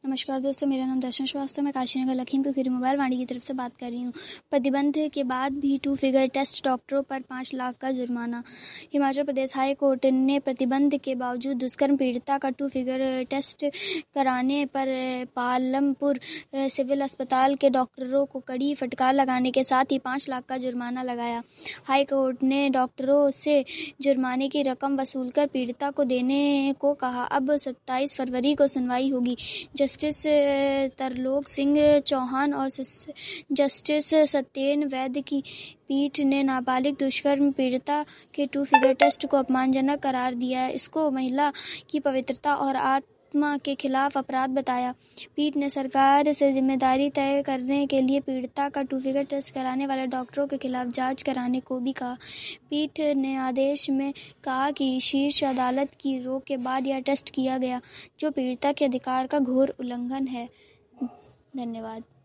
नमस्कार दोस्तों, मेरा नाम दर्शन श्रीवास्तव, मैं काशीनगर लखीमपुर खीरी मोबाइल वाणी की तरफ से बात कर रही हूँ। प्रतिबंध के बाद भी 2 फिगर टेस्ट, डॉक्टरों पर 5 लाख का जुर्माना। हिमाचल प्रदेश हाई कोर्ट ने प्रतिबंध के बावजूद दुष्कर्म पीड़िता का 2 फिगर टेस्ट कराने पर पालमपुर सिविल अस्पताल के डॉक्टरों को कड़ी फटकार लगाने के साथ ही 5 लाख का जुर्माना लगाया। हाई कोर्ट ने डॉक्टरों से जुर्माने की रकम वसूलकर पीड़िता को देने को कहा। अब 27 फरवरी को सुनवाई होगी। जस्टिस तरलोक सिंह चौहान और जस्टिस सत्येन वैद्य की पीठ ने नाबालिग दुष्कर्म पीड़िता के 2 फिगर टेस्ट को अपमानजनक करार दिया। इसको महिला की पवित्रता और आत्मा के खिलाफ अपराध बताया। पीठ ने सरकार से जिम्मेदारी तय करने के लिए पीड़िता का 2 फिगर टेस्ट कराने वाले डॉक्टरों के खिलाफ जांच कराने को भी कहा। पीठ ने आदेश में कहा कि शीर्ष अदालत की रोक के बाद यह टेस्ट किया गया, जो पीड़िता के अधिकार का घोर उल्लंघन है। धन्यवाद।